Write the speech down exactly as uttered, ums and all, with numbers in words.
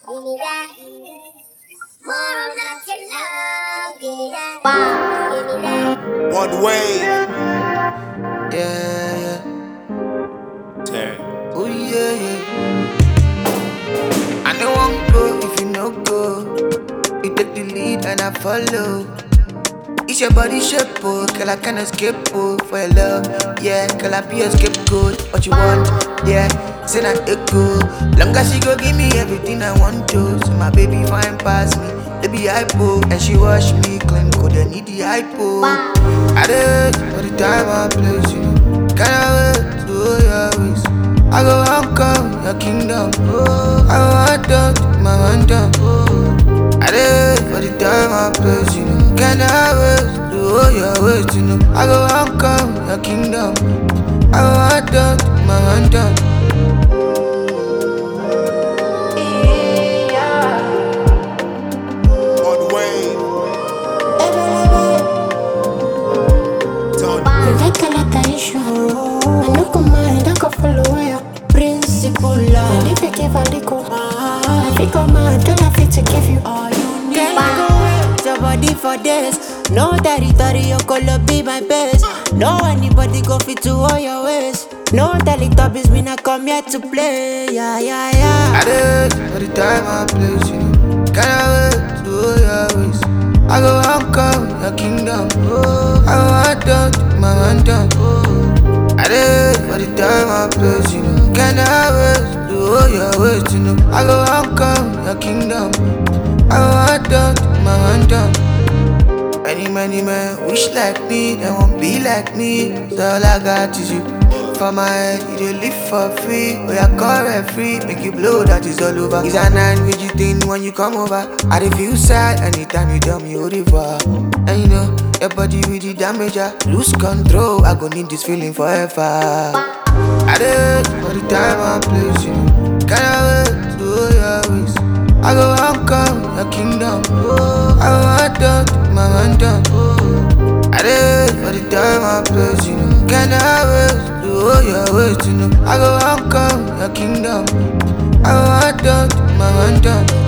Give me that. More of that your love. Give me that. Wow. Give me that. One way. Yeah, yeah. Terry. Oh, yeah, yeah. I know I'm go if you no go. You take the lead and I follow. It's your body shape, oh, girl, I can't escape, oh, for your love, yeah, girl, I be a scapegoat. What you want, yeah, say not echo. Long as she go give me everything I want to. So my baby fine past me, they be hypo, and she wash me clean, could they need the hypo. I did for the time I place, you know, can't wait to do your ways. I go welcome your kingdom, I go hot dog, my one down. I did for the time I place, you know. Can I wait to all your ways, you know? I go and come your kingdom. I go hot dog, my hand down. One way. Tony. Like a lot of issue. I no come mind, I go follow ya. Principle, and if you give a little, I think I'm mad, don't have to give you all you need. Girl, I go wait your body for days. No territory, your color be my best. No anybody go fit to all your ways. No Teletubbies, me not come here to play. Yeah, yeah, yeah. I did for the time I place, you know. Can I wait to all your ways? I go and come your kingdom. I go hot dog, my hand down. I did for the time I place, you know. Can I wait to all your ways, you know? I go and come your kingdom. I go hot dog, my hand down. Many, many men wish like me, they won't be like me. So all I got is you. For my head, you dey live for free. Oh, yeah, call free, make you blow, that is all over. It's a nine with you thing when you come over. I dey feel sad anytime you tell me hold it for. And you know, your body with the damage, I lose control. I go need this feeling forever. I did for the time and place, you know. Can I wait to all your ways? I go and come your kingdom. I go hot dog, my man down. I did for the time and place, you know. Can I wait to all your ways, you know? I go and come your kingdom. I go hot dog, my man down.